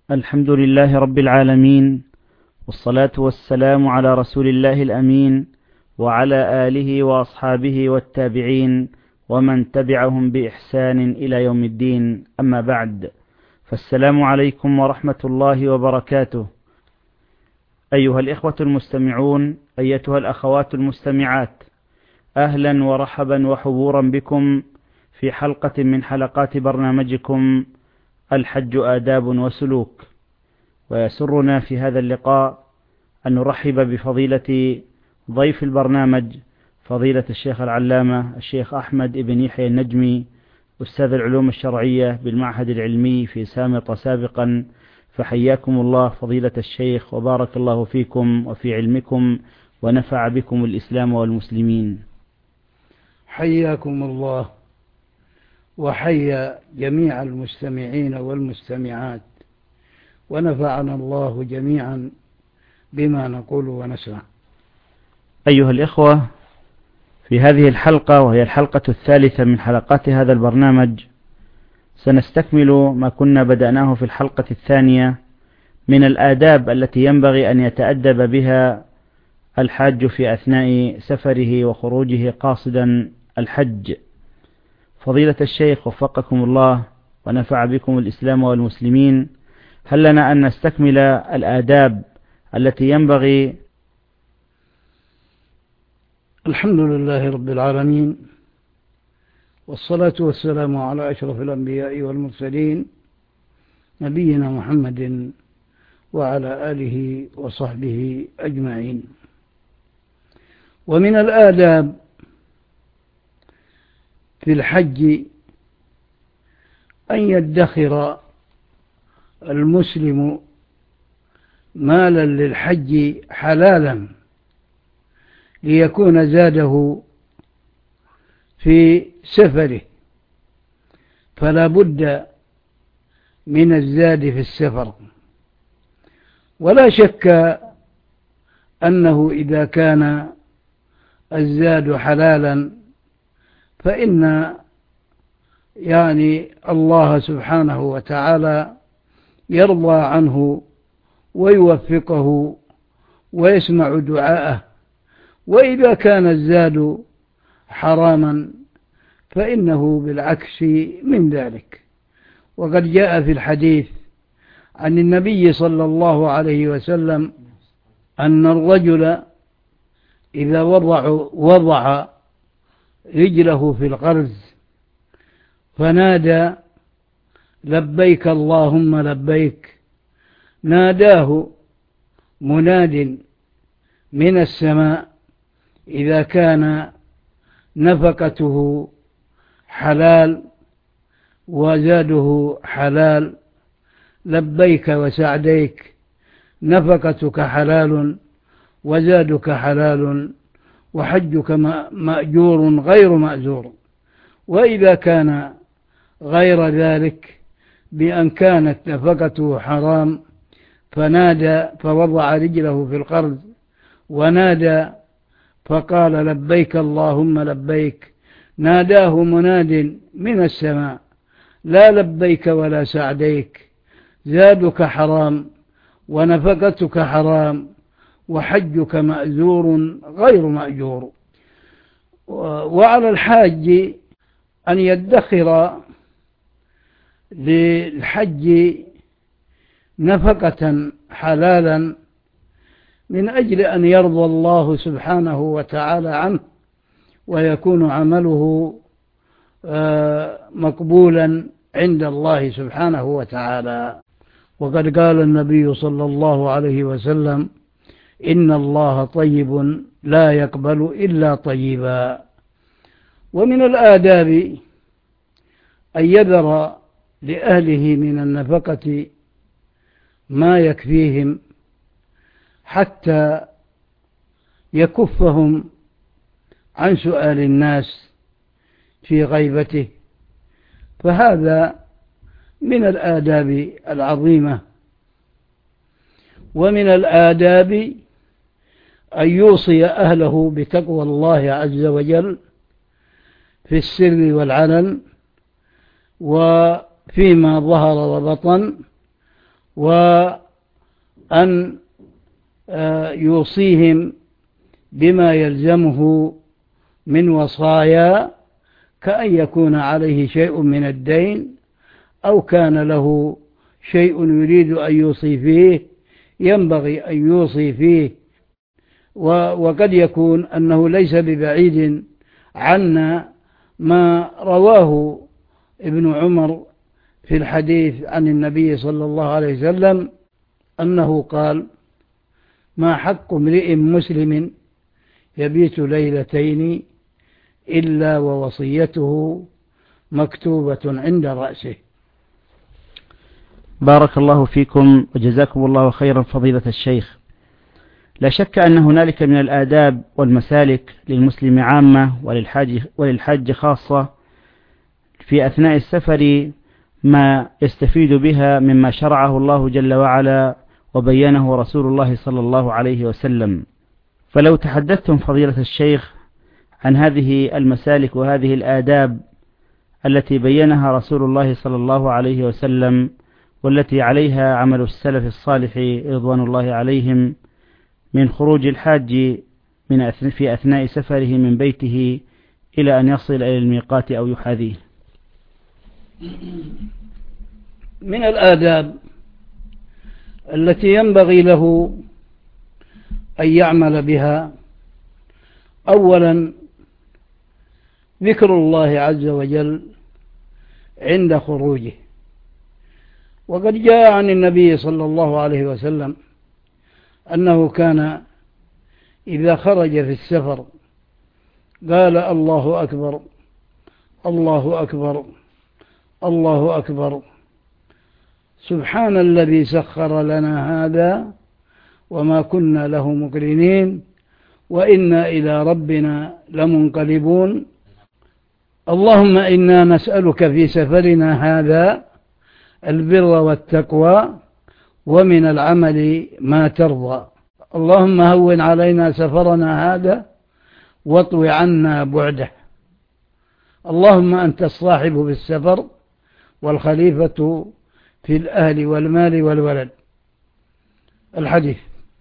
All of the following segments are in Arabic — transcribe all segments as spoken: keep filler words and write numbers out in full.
الحمد لله رب العالمين، والصلاة والسلام على رسول الله الأمين وعلى آله وأصحابه والتابعين ومن تبعهم بإحسان إلى يوم الدين. أما بعد، فالسلام عليكم ورحمة الله وبركاته. أيها الإخوة المستمعون، أيتها الأخوات المستمعات، أهلا ورحبا وحبورا بكم في حلقة من حلقات برنامجكم الحج آداب وسلوك. ويسرنا في هذا اللقاء أن نرحب بفضيلة ضيف البرنامج، فضيلة الشيخ العلامة الشيخ أحمد بن يحيى النجمي، أستاذ العلوم الشرعية بالمعهد العلمي في سامط سابقا. فحياكم الله فضيلة الشيخ، وبارك الله فيكم وفي علمكم، ونفع بكم الإسلام والمسلمين. حياكم الله وحيا جميع المستمعين والمستمعات، ونفعنا الله جميعا بما نقول ونسمع. أيها الإخوة، في هذه الحلقة، وهي الحلقة الثالثة من حلقات هذا البرنامج، سنستكمل ما كنا بدأناه في الحلقة الثانية من الآداب التي ينبغي أن يتأدب بها الحاج في أثناء سفره وخروجه قاصدا الحج. فضيلة الشيخ وفقكم الله ونفع بكم الإسلام والمسلمين، هل لنا أن نستكمل الآداب التي ينبغي؟ الحمد لله رب العالمين، والصلاة والسلام على أشرف الأنبياء والمرسلين، نبينا محمد وعلى آله وصحبه أجمعين. ومن الآداب في الحج أن يدخر المسلم مالا للحج حلالا ليكون زاده في سفره، فلا بد من الزاد في السفر. ولا شك أنه إذا كان الزاد حلالا فإن يعني الله سبحانه وتعالى يرضى عنه ويوفقه ويسمع دعاءه. وإذا كان الزاد حراما فإنه بالعكس من ذلك. وقد جاء في الحديث عن النبي صلى الله عليه وسلم أن الرجل إذا وضع, وضع رجله في القرز فنادى لبيك اللهم لبيك، ناداه مناد من السماء إذا كان نفقته حلال وزاده حلال: لبيك وسعديك، نفقتك حلال وزادك حلال وحجك مأجور غير مأزور. وإذا كان غير ذلك بأن كانت نفقته حرام فنادى فوضع رجله في القرز ونادى فقال لبيك اللهم لبيك، ناداه مناد من السماء: لا لبيك ولا سعديك، زادك حرام ونفقتك حرام وحجك مأزور غير مأجور. وعلى الحاج أن يدخر للحج نفقة حلالا من أجل أن يرضى الله سبحانه وتعالى عنه ويكون عمله مقبولا عند الله سبحانه وتعالى. وقد قال النبي صلى الله عليه وسلم: إن الله طيب لا يقبل إلا طيبا. ومن الآداب أن يذر لأهله من النفقة ما يكفيهم حتى يكفهم عن سؤال الناس في غيبته، فهذا من الآداب العظيمة. ومن الآداب أن يوصي أهله بتقوى الله عز وجل في السر والعلن وفيما ظهر وبطن، وأن يوصيهم بما يلزمه من وصايا، كأن يكون عليه شيء من الدين أو كان له شيء يريد أن يوصي فيه ينبغي أن يوصي فيه. وقد يكون أنه ليس ببعيد عنا ما رواه ابن عمر في الحديث عن النبي صلى الله عليه وسلم أنه قال: ما حق امرئ مسلم يبيت ليلتين إلا ووصيته مكتوبة عند رأسه. بارك الله فيكم وجزاكم الله خيرا فضيلة الشيخ. لا شك أن هنالك من الآداب والمسالك للمسلم عامة وللحاج, وللحاج خاصة في أثناء السفر ما يستفيد بها مما شرعه الله جل وعلا وبينه رسول الله صلى الله عليه وسلم. فلو تحدثتم فضيلة الشيخ عن هذه المسالك وهذه الآداب التي بينها رسول الله صلى الله عليه وسلم والتي عليها عمل السلف الصالح رضوان الله عليهم من خروج الحاج من في أثناء سفره من بيته إلى أن يصل إلى الميقات أو يحاذيه. من الآداب التي ينبغي له أن يعمل بها: أولا ذكر الله عز وجل عند خروجه. وقد جاء عن النبي صلى الله عليه وسلم أنه كان إذا خرج في السفر قال: الله أكبر الله أكبر الله أكبر، سبحان الذي سخر لنا هذا وما كنا له مقرنين وإنا إلى ربنا لمنقلبون، اللهم إنا نسألك في سفرنا هذا البر والتقوى ومن العمل ما ترضى، اللهم هون علينا سفرنا هذا واطو عنا بعده، اللهم أنت الصاحب بالسفر والخليفة في الأهل والمال والولد. الحديث.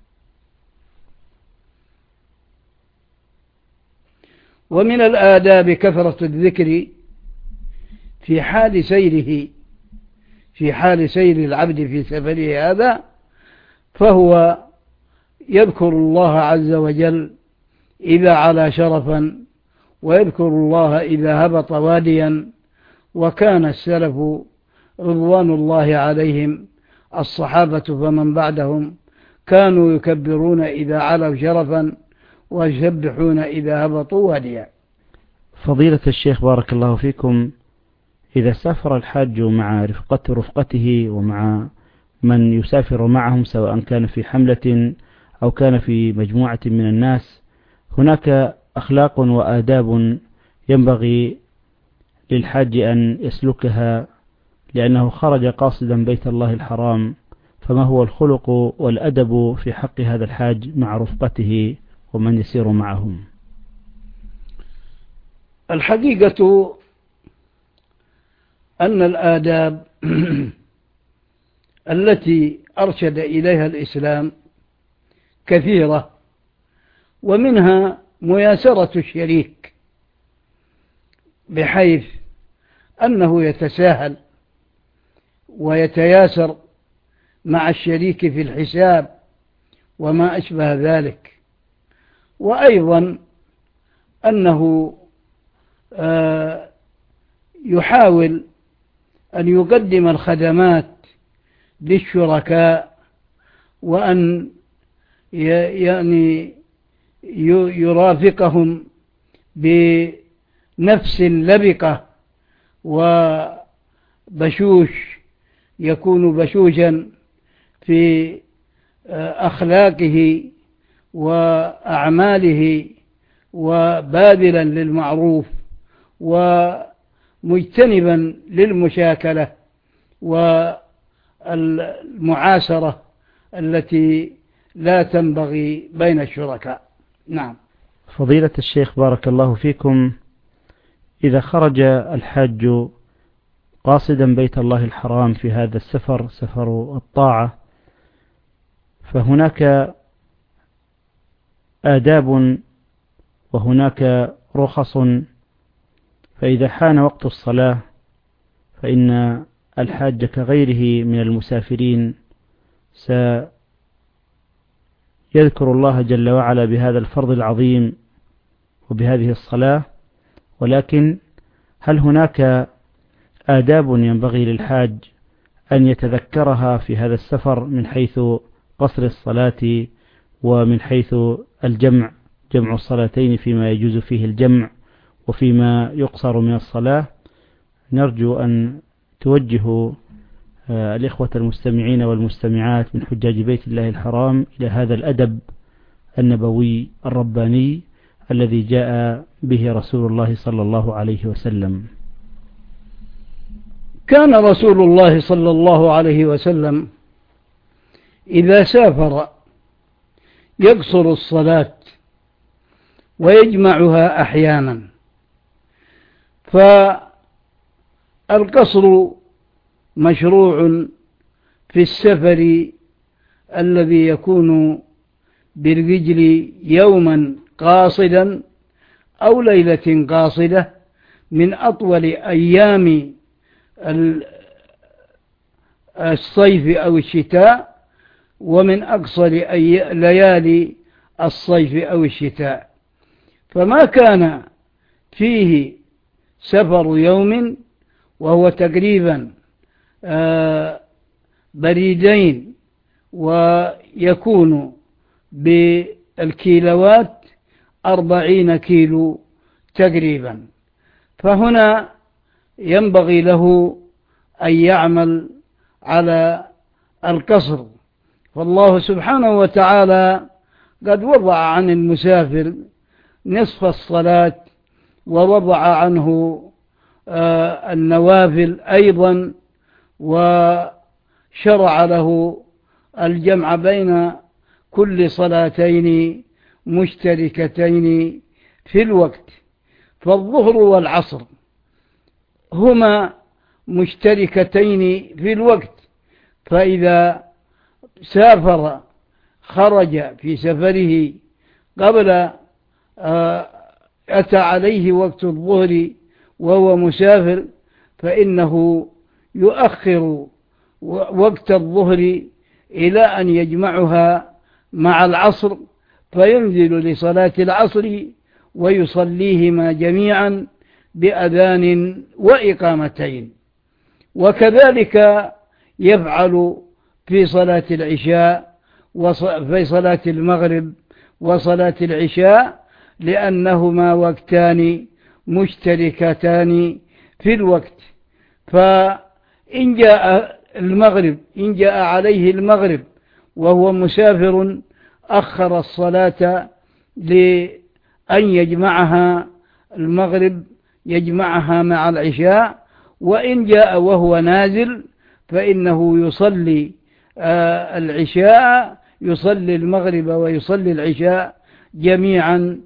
ومن الآداب كثرة الذكر في حال سيره في حال سير العبد في سفره هذا، فهو يذكر الله عز وجل إذا علا شرفا، ويذكر الله إذا هبط واديا. وكان السلف رضوان الله عليهم الصحابة فمن بعدهم كانوا يكبرون إذا علوا شرفا ويسبحون إذا هبطوا واديا. فضيلة الشيخ بارك الله فيكم، إذا سافر الحاج مع رفقة رفقته ومع من يسافر معهم سواء كان في حملة أو كان في مجموعة من الناس، هناك أخلاق وآداب ينبغي للحاج أن يسلكها لأنه خرج قاصدا بيت الله الحرام، فما هو الخلق والأدب في حق هذا الحاج مع رفقته ومن يسير معهم؟ الحقيقة أن الآداب التي أرشد إليها الإسلام كثيرة، ومنها مياسرة الشريك بحيث أنه يتساهل ويتياسر مع الشريك في الحساب وما أشبه ذلك، وأيضا أنه يحاول أن يقدم الخدمات للشركاء، وأن يعني يرافقهم بنفس لبقة وبشوش، يكون بشوشا في أخلاقه وأعماله وباذلا للمعروف ومجتنبا للمشاكلة والمعاسرة التي لا تنبغي بين الشركاء. نعم. فضيلة الشيخ بارك الله فيكم، إذا خرج الحاج قاصدا بيت الله الحرام في هذا السفر، سفر الطاعة، فهناك آداب وهناك رخص. فإذا حان وقت الصلاة فإن الحاج كغيره من المسافرين سيذكر الله جل وعلا بهذا الفرض العظيم وبهذه الصلاة، ولكن هل هناك آداب ينبغي للحاج أن يتذكرها في هذا السفر من حيث قصر الصلاة ومن حيث الجمع، جمع الصلاتين فيما يجوز فيه الجمع وفيما يقصر من الصلاة؟ نرجو أن توجهوا الإخوة المستمعين والمستمعات من حجاج بيت الله الحرام إلى هذا الأدب النبوي الرباني الذي جاء به رسول الله صلى الله عليه وسلم. كان رسول الله صلى الله عليه وسلم إذا سافر يقصر الصلاة ويجمعها أحيانا، فالقصر مشروع في السفر الذي يكون بالرجل يوما قاصدا أو ليلة قاصدة من أطول أيام الصيف أو الشتاء ومن أقصر ليالي الصيف أو الشتاء. فما كان فيه سفر يوم وهو تقريبا بريدين ويكون بالكيلوات أربعين كيلو تقريبا، فهنا ينبغي له أن يعمل على القصر. فالله سبحانه وتعالى قد وضع عن المسافر نصف الصلاة ووضع عنه النوافل أيضا، وشرع له الجمع بين كل صلاتين مشتركتين في الوقت. فالظهر والعصر هما مشتركتين في الوقت، فإذا سافر خرج في سفره قبل أتى عليه وقت الظهر وهو مسافر فإنه يؤخر وقت الظهر إلى أن يجمعها مع العصر، فينزل لصلاة العصر ويصليهما جميعا بأذان وإقامتين. وكذلك يفعل في صلاة العشاء وفي صلاة المغرب وصلاة العشاء، لأنهما وقتان مشتركتان في الوقت. فإن جاء المغرب إن جاء عليه المغرب وهو مسافر أخر الصلاة لأن يجمعها المغرب يجمعها مع العشاء، وإن جاء وهو نازل فإنه يصلي العشاء يصلي المغرب ويصلي العشاء جميعا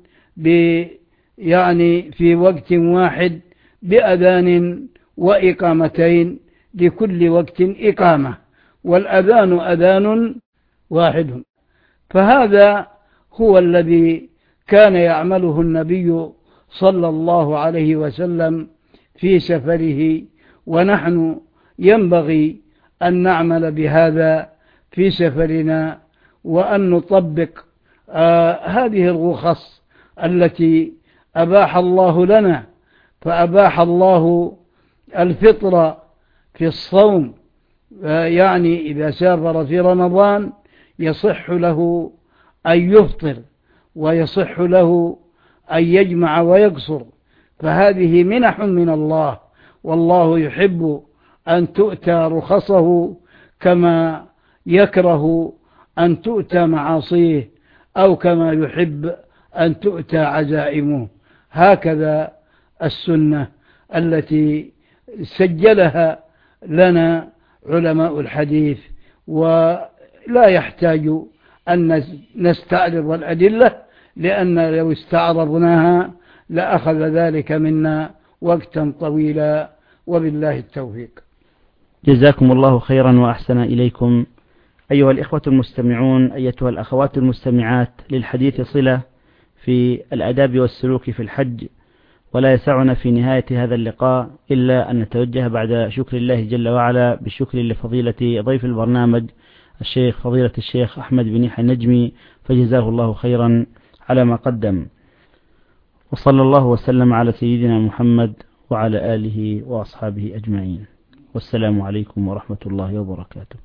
يعني في وقت واحد بأذان وإقامتين، لكل وقت إقامة، والأذان أذان واحد. فهذا هو الذي كان يعمله النبي صلى الله عليه وسلم في سفره، ونحن ينبغي أن نعمل بهذا في سفرنا وأن نطبق آه هذه الرخص التي أباح الله لنا. فأباح الله الفطر في الصوم، آه يعني إذا سافر في رمضان يصح له أن يفطر ويصح له أن يجمع ويقصر، فهذه منح من الله، والله يحب أن تؤتى رخصه كما يكره أن تؤتى معاصيه، أو كما يحب أن تؤتى عزائمه. هكذا السنة التي سجلها لنا علماء الحديث، ولا يحتاج أن نستعرض الأدلة، لأن لو استعرضناها لأخذ ذلك منا وقتا طويلا. وبالله التوفيق. جزاكم الله خيرا وأحسن إليكم. أيها الإخوة المستمعون، أيتها الأخوات المستمعات، للحديث صلة في الآداب والسلوك في الحج، ولا يسعنا في نهاية هذا اللقاء إلا أن نتوجه بعد شكر الله جل وعلا بالشكر لفضيلة ضيف البرنامج الشيخ فضيلة الشيخ أحمد بن يحيى النجمي، فجزاه الله خيرا على ما قدم، وصلى الله وسلم على سيدنا محمد وعلى آله وأصحابه أجمعين، والسلام عليكم ورحمة الله وبركاته.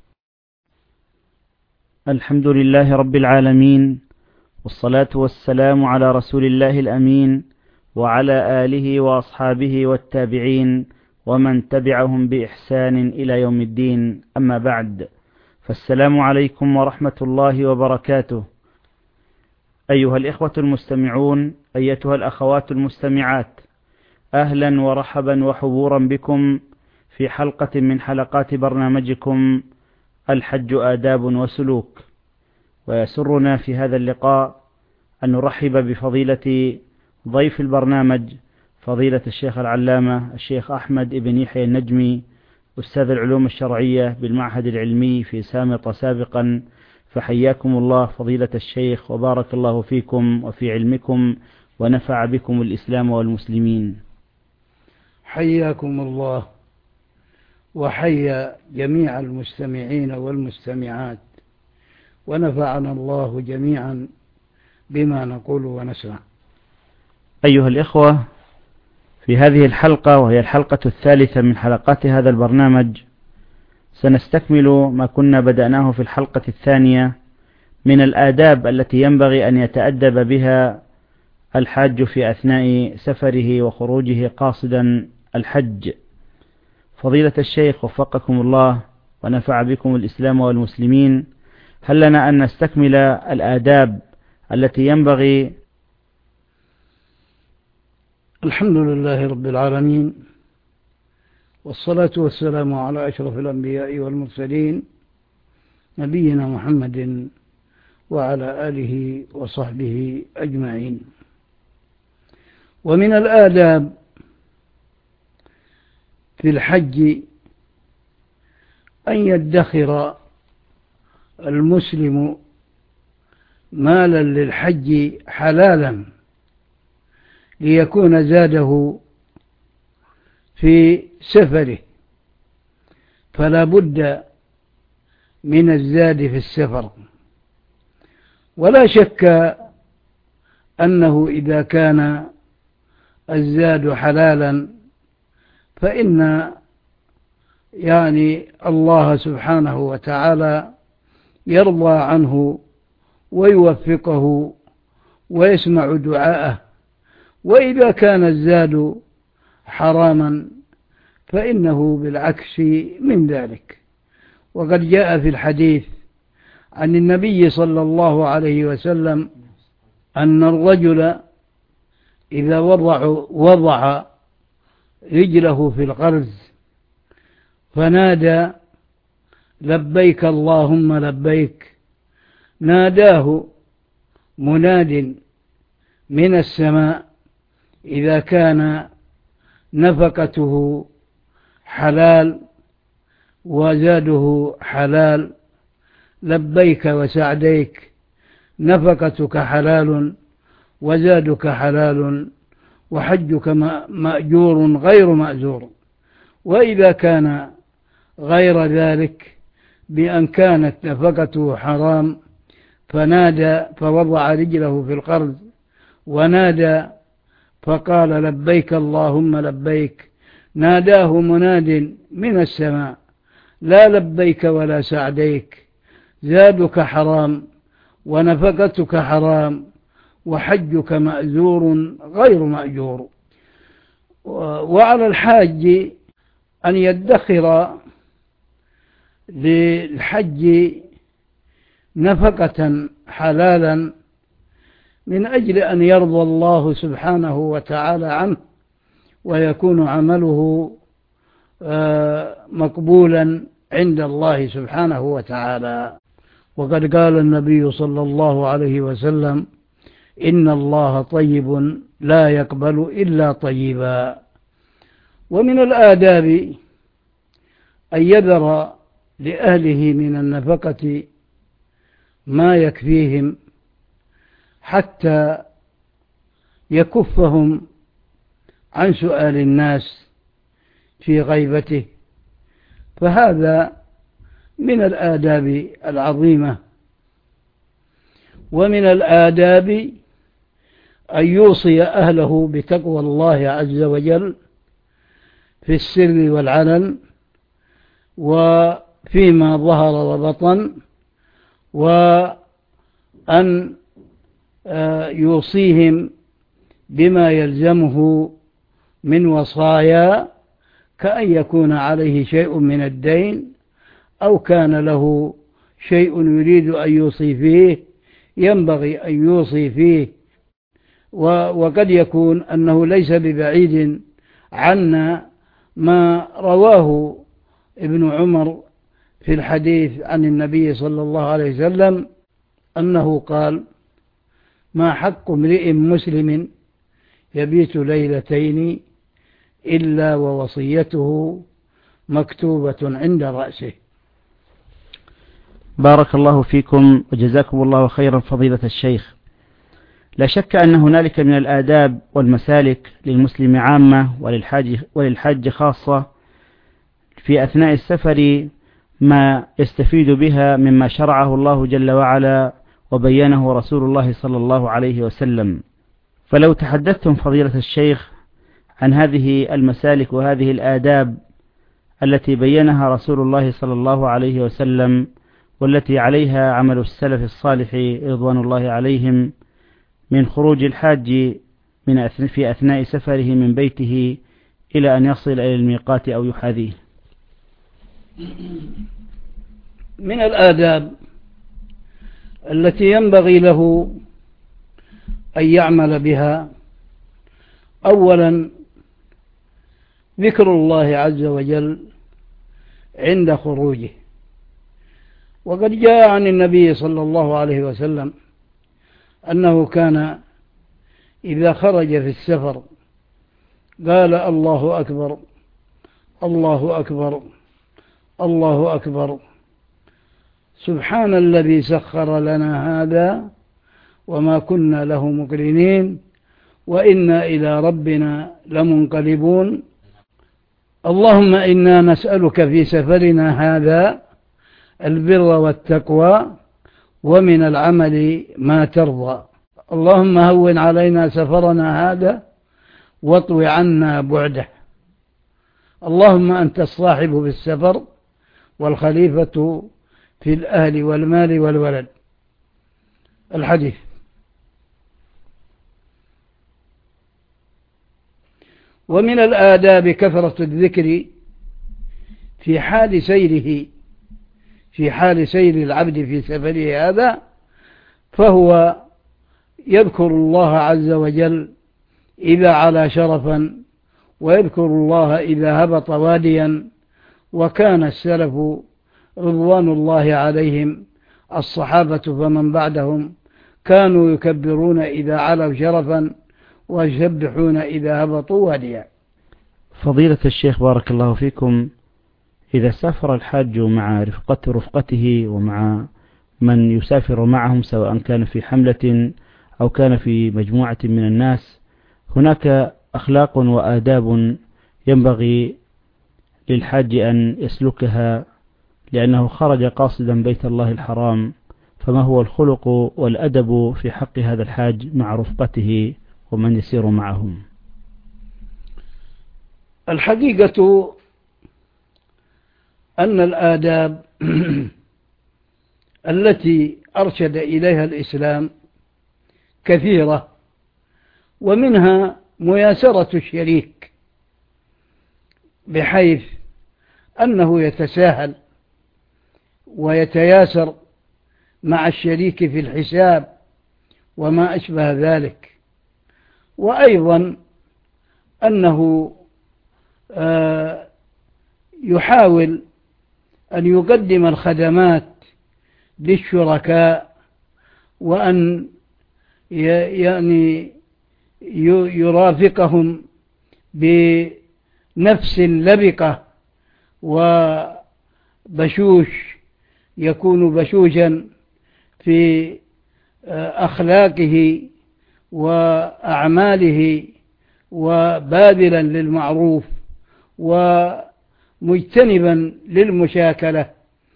الحمد لله رب العالمين، والصلاة والسلام على رسول الله الأمين وعلى آله وأصحابه والتابعين ومن تبعهم بإحسان إلى يوم الدين، أما بعد، فالسلام عليكم ورحمة الله وبركاته. أيها الإخوة المستمعون، أيتها الأخوات المستمعات، أهلا ورحبا وحبورا بكم في حلقة من حلقات برنامجكم الحج آداب وسلوك. ويسرنا في هذا اللقاء أن نرحب بفضيلة ضيف البرنامج فضيلة الشيخ العلامة الشيخ أحمد بن يحيى النجمي، أستاذ العلوم الشرعية بالمعهد العلمي في سامطة سابقا. فحياكم الله فضيلة الشيخ، وبارك الله فيكم وفي علمكم، ونفع بكم الإسلام والمسلمين. حياكم الله وحيا جميع المستمعين والمستمعات، ونفعنا الله جميعا بما نقول ونسمع. أيها الإخوة، في هذه الحلقة، وهي الحلقة الثالثة من حلقات هذا البرنامج، سنستكمل ما كنا بدأناه في الحلقة الثانية من الآداب التي ينبغي أن يتأدب بها الحاج في أثناء سفره وخروجه قاصدا الحج. فضيلة الشيخ وفقكم الله ونفع بكم الإسلام والمسلمين، هل لنا أن نستكمل الآداب التي ينبغي؟ الحمد لله رب العالمين، والصلاة والسلام على أشرف الأنبياء والمرسلين، نبينا محمد وعلى آله وصحبه أجمعين. ومن الآداب في الحج أن يدخر المسلم مالا للحج حلالا ليكون زاده في سفره، فلا بد من الزاد في السفر. ولا شك أنه إذا كان الزاد حلالا فإن يعني الله سبحانه وتعالى يرضى عنه ويوفقه ويسمع دعاءه. وإذا كان الزاد حراما فإنه بالعكس من ذلك. وقد جاء في الحديث عن النبي صلى الله عليه وسلم أن الرجل إذا وضع, وضع رجله في القرز فنادى لبيك اللهم لبيك، ناداه مناد من السماء إذا كان نفقته حلال وزاده حلال، لبيك وسعديك، نفقتك حلال وزادك حلال وحجك مأجور غير مأزور. وإذا كان غير ذلك بأن كانت نفقته حرام فنادى فوضع رجله في القرض ونادى فقال لبيك اللهم لبيك، ناداه مناد من السماء لا لبيك ولا سعديك، زادك حرام ونفقتك حرام وحجك مأزور غير مأجور. وعلى الحاج أن يدخر للحج نفقة حلالا من أجل أن يرضى الله سبحانه وتعالى عنه ويكون عمله مقبولا عند الله سبحانه وتعالى. وقد قال النبي صلى الله عليه وسلم إن الله طيب لا يقبل إلا طيبا. ومن الآداب أن يذر لأهله من النفقة ما يكفيهم حتى يكفهم عن سؤال الناس في غيبته، فهذا من الآداب العظيمة. ومن الآداب أن يوصي أهله بتقوى الله عز وجل في السر والعلن وفيما ظهر وبطن، وأن يوصيهم بما يلزمه من وصايا، كأن يكون عليه شيء من الدين أو كان له شيء يريد أن يوصي فيه ينبغي أن يوصي فيه. وقد يكون أنه ليس ببعيد عنا ما رواه ابن عمر في الحديث عن النبي صلى الله عليه وسلم أنه قال: ما حق امرئ مسلم يبيت ليلتين إلا ووصيته مكتوبة عند رأسه. بارك الله فيكم وجزاكم الله خيرا فضيلة الشيخ. لا شك أن هنالك من الآداب والمسالك للمسلم عامة وللحاج, وللحاج خاصة في أثناء السفر ما يستفيد بها مما شرعه الله جل وعلا وبينه رسول الله صلى الله عليه وسلم. فلو تحدثتم فضيلة الشيخ عن هذه المسالك وهذه الآداب التي بينها رسول الله صلى الله عليه وسلم والتي عليها عمل السلف الصالح رضوان الله عليهم من خروج الحاج من في أثناء سفره من بيته إلى أن يصل إلى الميقات أو يحاذيه. من الآداب التي ينبغي له أن يعمل بها: أولا ذكر الله عز وجل عند خروجه. وقد جاء عن النبي صلى الله عليه وسلم أنه كان إذا خرج في السفر قال: الله أكبر الله أكبر الله أكبر، سبحان الذي سخر لنا هذا وما كنا له مقرنين وإنا إلى ربنا لمنقلبون، اللهم إنا نسألك في سفرنا هذا البر والتقوى ومن العمل ما ترضى، اللهم هون علينا سفرنا هذا واطوي عنا بعده، اللهم أنت الصاحب بالسفر والخليفة في الأهل والمال والولد. الحديث. ومن الآداب كثرة الذكر في حال سيره في حال سير العبد في سفره هذا، فهو يذكر الله عز وجل إذا على شرفا، ويذكر الله إذا هبط واديا. وكان السلف رضوان الله عليهم الصحابة فمن بعدهم كانوا يكبرون إذا علوا شرفا ويسبحون إذا هبطوا واديا. فضيلة الشيخ بارك الله فيكم، إذا سافر الحاج مع رفقة رفقته ومع من يسافر معهم سواء كان في حملة أو كان في مجموعة من الناس، هناك أخلاق وآداب ينبغي للحاج أن يسلكها لأنه خرج قاصدا بيت الله الحرام، فما هو الخلق والأدب في حق هذا الحاج مع رفقته ومن يسير معهم؟ الحقيقة أن الآداب التي أرشد إليها الإسلام كثيرة، ومنها مياسرة الشريك بحيث أنه يتساهل ويتياسر مع الشريك في الحساب وما أشبه ذلك، وأيضا أنه يحاول أن يقدم الخدمات للشركاء، وأن يعني يرافقهم نفس لبقة وبشوش، يكون بشوشا في أخلاقه وأعماله وباذلا للمعروف ومجتنبا للمشاكلة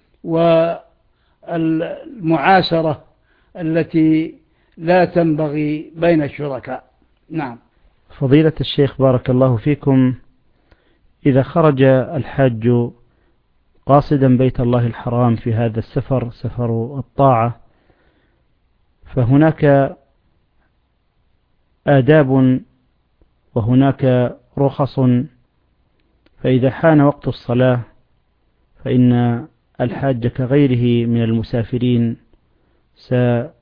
والمعاسرة التي لا تنبغي بين الشركاء. نعم. فضيلة الشيخ بارك الله فيكم، إذا خرج الحاج قاصدا بيت الله الحرام في هذا السفر، سفر الطاعة، فهناك آداب وهناك رخص، فإذا حان وقت الصلاة فإن الحاج كغيره من المسافرين سيذكر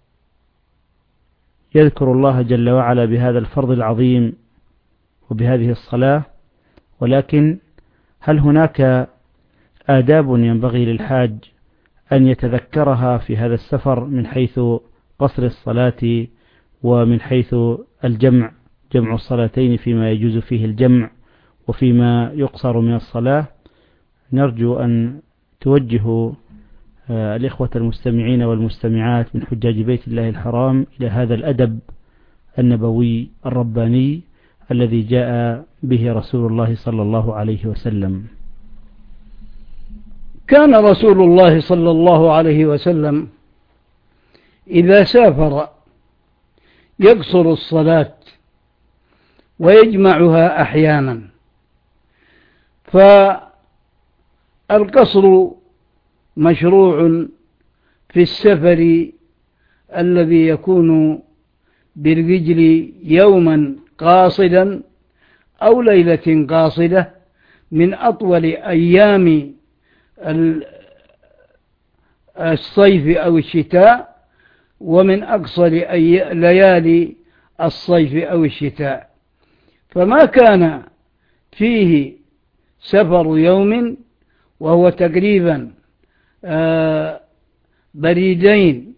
الله جل وعلا بهذا الفرض العظيم وبهذه الصلاة، ولكن هل هناك آداب ينبغي للحاج أن يتذكرها في هذا السفر من حيث قصر الصلاة ومن حيث الجمع، جمع الصلاتين فيما يجوز فيه الجمع وفيما يقصر من الصلاة؟ نرجو أن توجهوا الإخوة المستمعين والمستمعات من حجاج بيت الله الحرام إلى هذا الأدب النبوي الرباني الذي جاء به رسول الله صلى الله عليه وسلم. كان رسول الله صلى الله عليه وسلم إذا سافر يقصر الصلاة ويجمعها أحيانا، فالقصر مشروع في السفر الذي يكون بالرجل يوما قاصدا أو ليلة قاصدة من أطول أيام الصيف أو الشتاء ومن أقصر ليالي الصيف أو الشتاء. فما كان فيه سفر يوم وهو تقريبا بريدين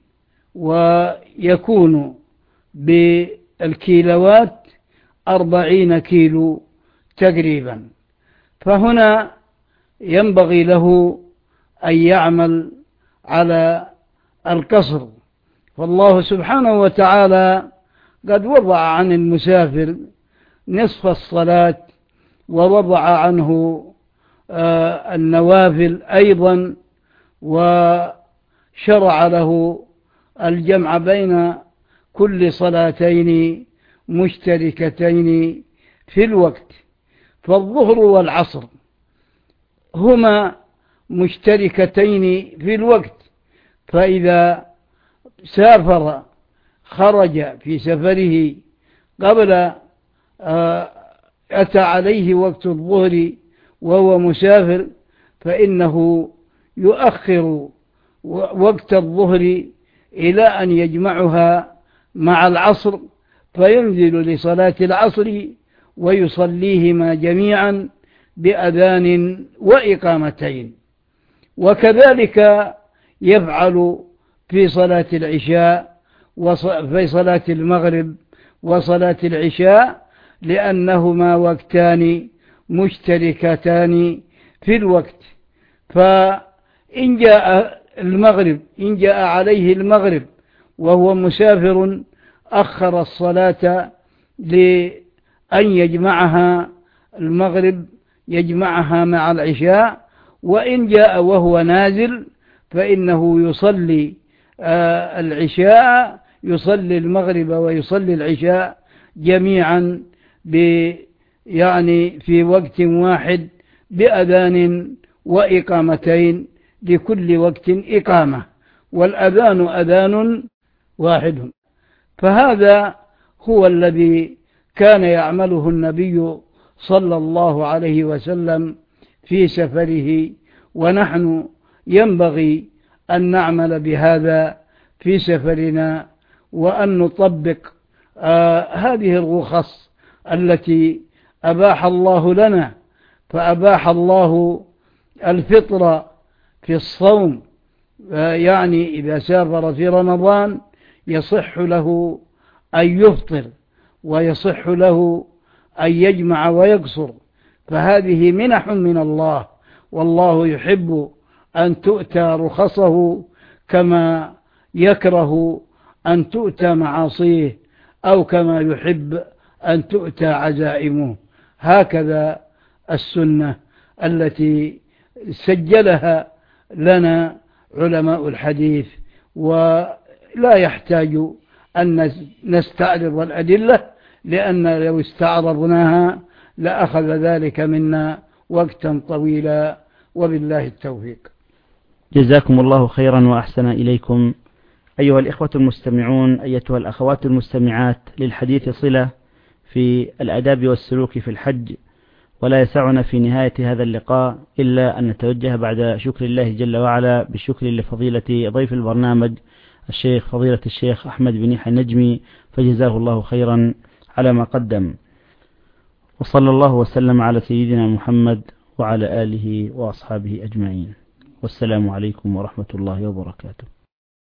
ويكون بالكيلوات أربعين كيلو تقريبا، فهنا ينبغي له أن يعمل على القصر. فالله سبحانه وتعالى قد وضع عن المسافر نصف الصلاة ووضع عنه آه النوافل أيضا، وشرع له الجمع بين كل صلاتين مشتركتين في الوقت. فالظهر والعصر هما مشتركتين في الوقت، فإذا سافر خرج في سفره قبل أتى عليه وقت الظهر وهو مسافر، فإنه يؤخر وقت الظهر إلى أن يجمعها مع العصر، فينزل لصلاة العصر ويصليهما جميعا بأذان وإقامتين. وكذلك يفعل في صلاة العشاء وفي صلاة المغرب وصلاة العشاء، لأنهما وقتان مشتركتان في الوقت. فإن جاء المغرب إن جاء عليه المغرب وهو مسافر أخر الصلاة لأن يجمعها المغرب يجمعها مع العشاء، وإن جاء وهو نازل فإنه يصلي آه العشاء يصلي المغرب ويصلي العشاء جميعا يعني في وقت واحد بأذان وإقامتين، لكل وقت إقامة، والأذان أذان واحد. فهذا هو الذي كان يعمله النبي صلى الله عليه وسلم في سفره، ونحن ينبغي أن نعمل بهذا في سفرنا، وأن نطبق آه هذه الرخص التي أباح الله لنا. فأباح الله الفطر في الصوم، آه يعني إذا سافر في رمضان يصح له أن يفطر ويصح له أن يجمع ويقصر. فهذه منح من الله، والله يحب أن تؤتى رخصه كما يكره أن تؤتى معاصيه، أو كما يحب أن تؤتى عزائمه. هكذا السنة التي سجلها لنا علماء الحديث، ولا يحتاج أن نستعرض الأدلة، لأن لو استعرضناها لأخذ ذلك منا وقتا طويلا، وبالله التوفيق. جزاكم الله خيرا وأحسن إليكم. أيها الإخوة المستمعون، أيتها الأخوات المستمعات، للحديث صلة في الأداب والسلوك في الحج، ولا يسعنا في نهاية هذا اللقاء إلا أن نتوجه بعد شكر الله جل وعلا بالشكر لفضيلة ضيف البرنامج الشيخ فضيلة الشيخ أحمد بن يحيى النجمي، فجزاه الله خيرا على ما قدم. وصلى الله وسلم على سيدنا محمد وعلى آله وأصحابه أجمعين، والسلام عليكم ورحمة الله وبركاته.